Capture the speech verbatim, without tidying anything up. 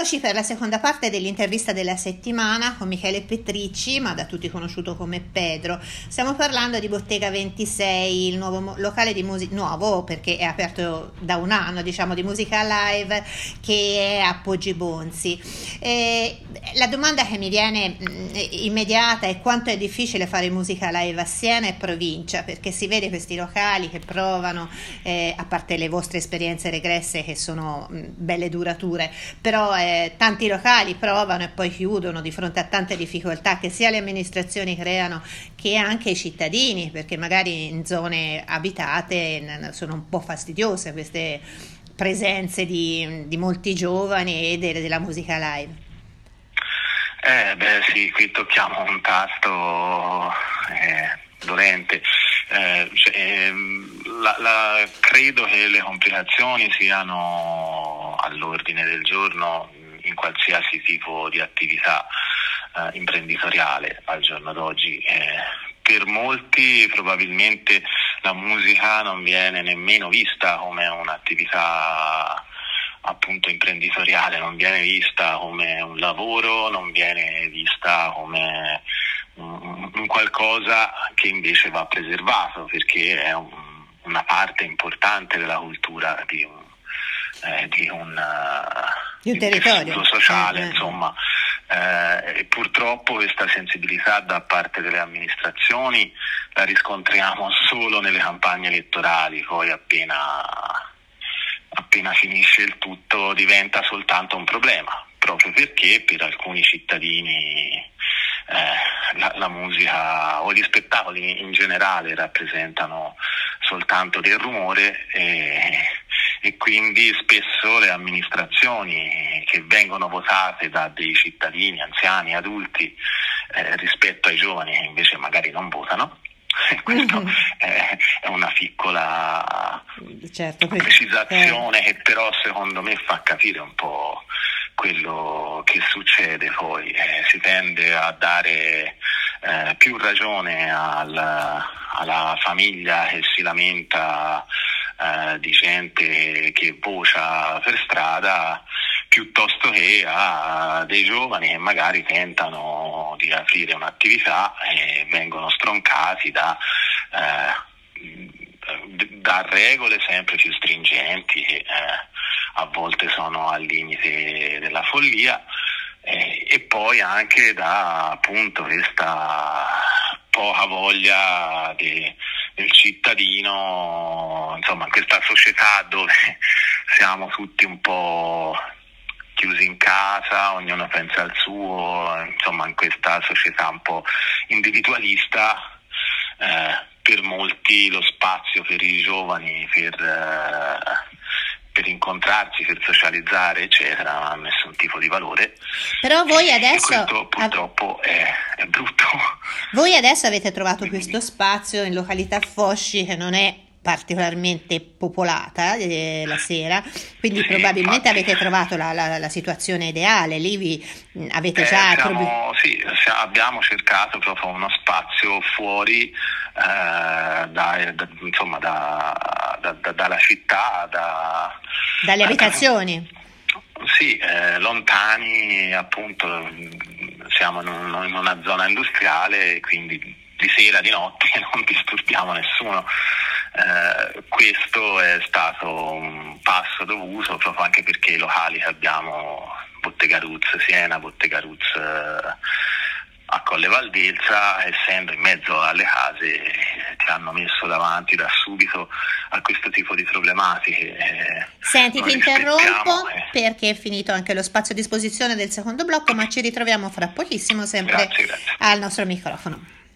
Eccoci per la seconda parte dell'intervista della settimana con Michele Petricci, ma da tutti conosciuto come Pedro. Stiamo parlando di Bottega ventisei, il nuovo mo- locale di musica, nuovo perché è aperto da un anno, diciamo, di musica live, che è a Poggi Bonzi. E la domanda che mi viene mh, immediata è quanto è difficile fare musica live a Siena e provincia, perché si vede questi locali che provano, eh, a parte le vostre esperienze regresse che sono mh, belle durature, però eh, tanti locali provano e poi chiudono di fronte a tante difficoltà che sia le amministrazioni creano che anche i cittadini, perché magari in zone abitate sono un po' fastidiose queste presenze di, di molti giovani e de- della musica live. Eh beh sì, qui tocchiamo un tasto eh, dolente. Eh, cioè, la, la, credo che le complicazioni siano all'ordine del giorno in qualsiasi tipo di attività eh, imprenditoriale al giorno d'oggi. Eh, per molti probabilmente la musica non viene nemmeno vista come un'attività appunto imprenditoriale, non viene vista come un lavoro, non viene vista come un, un qualcosa che invece va preservato, perché è un, una parte importante della cultura di un, eh, di un, di un territorio tessuto sociale, eh, insomma. Eh, e purtroppo questa sensibilità da parte delle amministrazioni la riscontriamo solo nelle campagne elettorali, poi appena appena finisce il tutto diventa soltanto un problema, proprio perché per alcuni cittadini eh, la, la musica o gli spettacoli in generale rappresentano soltanto del rumore e, e quindi spesso le amministrazioni che vengono votate da dei cittadini anziani, adulti, eh, rispetto ai giovani che invece magari non votano. Questo mm-hmm. è, è una piccola certo, precisazione eh. che però secondo me fa capire un po' quello che succede poi. Eh, si tende a dare eh, più ragione al, alla famiglia che si lamenta eh, di gente che vocia per strada, piuttosto che a dei giovani che magari tentano di aprire un'attività e vengono stroncati da, eh, da regole sempre più stringenti che eh, a volte sono al limite della follia, eh, e poi anche da appunto questa poca voglia di, del cittadino, insomma, in questa società dove siamo tutti un po' chiusi in casa, ognuno pensa al suo, insomma in questa società un po' individualista, eh, per molti lo spazio per i giovani per, eh, per incontrarsi, per socializzare eccetera non ha nessun tipo di valore. Però voi adesso e questo purtroppo av- è, è brutto. Voi adesso avete trovato questo spazio in località Fosci che non è particolarmente popolata eh, la sera, quindi sì, probabilmente infatti avete trovato la, la, la situazione ideale. Lì vi avete eh, già siamo, prob- sì, abbiamo cercato proprio uno spazio fuori eh, da, da, insomma da, da, da, dalla città, da, dalle abitazioni eh, sì, eh, lontani, appunto siamo in, un, in una zona industriale, quindi di sera, di notte non disturbiamo nessuno. Eh, questo è stato un passo dovuto proprio anche perché i locali che abbiamo, Bottega Ruz Siena, Bottega Ruz eh, a Colle Valdelsa, essendo in mezzo alle case, ti hanno messo davanti da subito a questo tipo di problematiche. Eh, Senti, ti interrompo eh. perché è finito anche lo spazio a disposizione del secondo blocco, ma ci ritroviamo fra pochissimo sempre grazie, grazie. al nostro microfono.